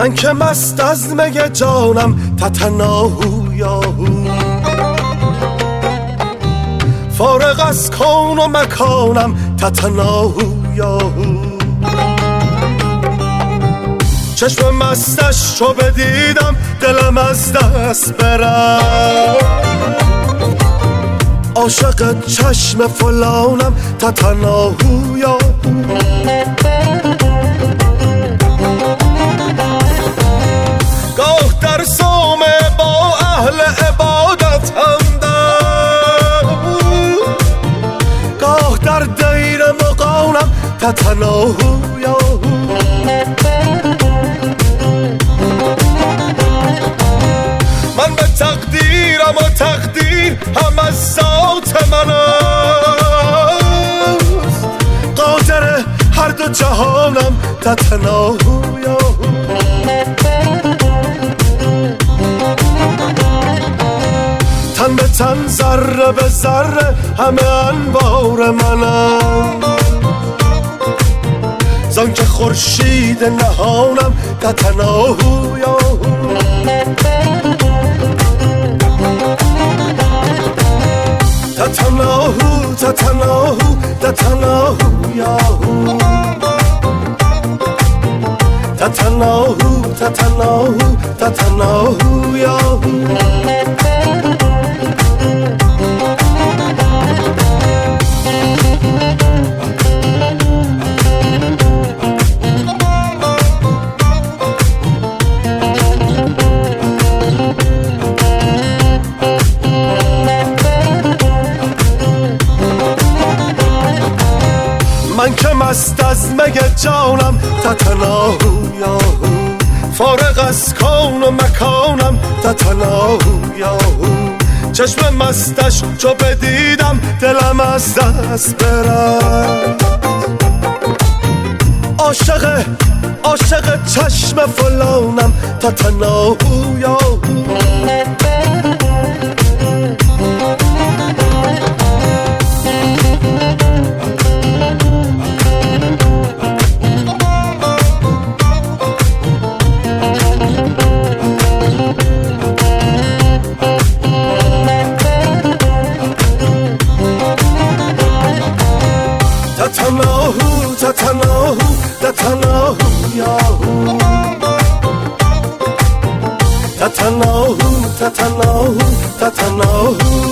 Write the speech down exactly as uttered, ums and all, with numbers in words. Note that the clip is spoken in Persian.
من که مست از می جانم تتناهو یاهو، فارغ از کون و مکانم تتناهو یاهو. چشم مستش چو بدیدم دلم از دست برم، عاشق چشم فلانم تتناهو یاهو. گاه در صومعه با اهل عبادت همدم، گاه در دیر مغانم تتناهو یاهو. من به تقدیرم و تقدیر هم از ذات من است، قادر هر دو جهانم تتناهو یاهو. تن به تن ذره به ذره همه انوار منم، زان که خورشید نهانم تتناهو یاهو. تتناهو تتناهو تتناهو یاهو، تتناهو تتناهو تتناهو یاهو. من که مست از می جانم تتناهو یاهو، فارغ از کون و مکانم تتناهو یاهو. چشم مستش چو بدیدم دلم از دست برد، عاشق عاشق چشم فلانم تتناهو یاهو. تتناهو تتناهو تتناهو یاهو، تتناهو تتناهو تتناهو